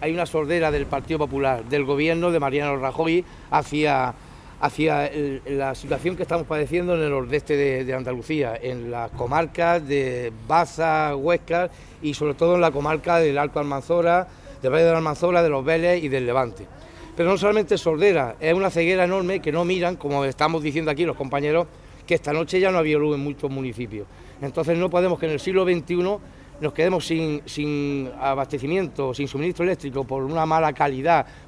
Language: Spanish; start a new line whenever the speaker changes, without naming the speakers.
hay una sordera del Partido Popular, del gobierno de Mariano Rajoy hacia la situación que estamos padeciendo en el nordeste de Andalucía, en las comarcas de Baza, Huesca y sobre todo en la comarca del Alto Almanzora, del Valle de la Almanzora, de los Vélez y del Levante. Pero no solamente sordera, es una ceguera enorme que no miran, como estamos diciendo aquí los compañeros, que esta noche ya no había luz en muchos municipios. Entonces no podemos que en el siglo XXI nos quedemos sin abastecimiento, sin suministro eléctrico por una mala calidad,